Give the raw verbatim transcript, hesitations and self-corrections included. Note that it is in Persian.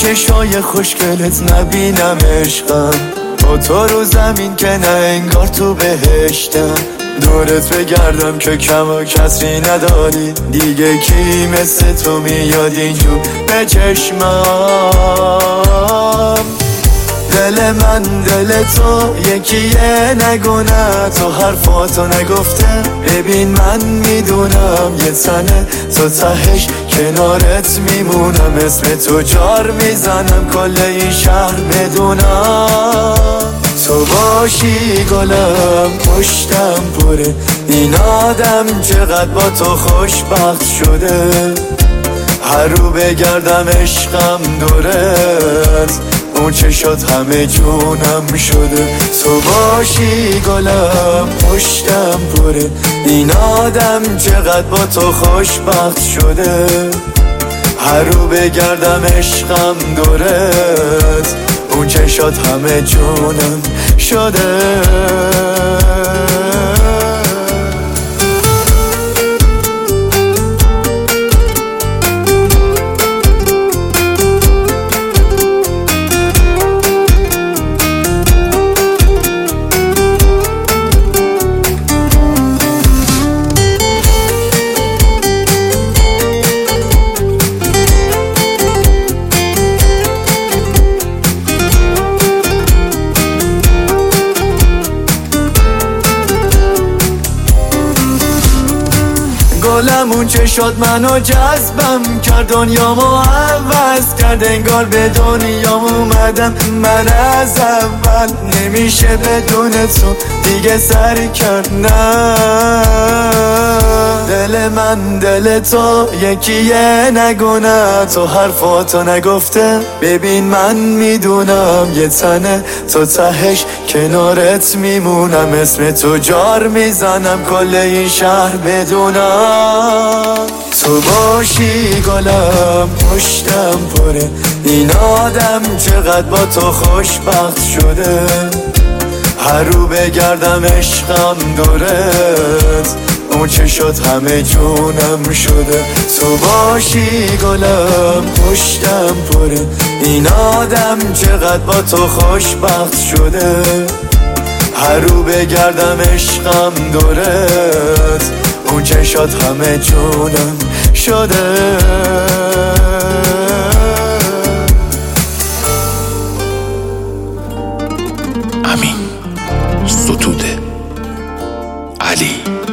چشای خوشگلت نبینم عشقم، با تو رو زمین که نه انگار تو بهشتم. دورت بگردم که کم و کسری نداری، دیگه کی مثل تو میاد اینجور به چشمم. دل من دل تو یکیه نگونه، تو حرفاتو نگفته. ببین من میدونم یه تنه تو تهش کنارت میمونم، اسم تو جار میزنم کل این شهر بدونم. تو باشی گلم پشتم پره، این آدم چقدر با تو خوشبخت شده. هر رو بگردم عشقم دورت، اون چشات همه جونم شده. تو باشی گلم پشتم پره، این آدم چقدر با تو خوشبخت شده. هر رو بگردم عشقم دورت، اون چشات همه جونم شده. گلم اون چشات منو جذبم کرد، دنیامو عوض کرد، انگار به دنیام اومدم من از اول. نمیشه بدون تو دیگه سری کرد نه. دل من دل تو یکیه نگونه، تو حرفاتو نگفته. ببین من میدونم یه تنه تو تهش کنارت میمونم، اسم تو جار میزنم کل این شهر بدونم. تو باشی گلم پشتم پره، این آدم چقدر با تو خوشبخت شده. هر رو بگردم عشقم دورت، اون چشات همه جونم شده. تو باشی گلم پشتم پره، این آدم چقدر با تو خوشبخت شده. هر رو بگردم عشقم دورت، اون چشات همه جونم شده. امین ستوده علی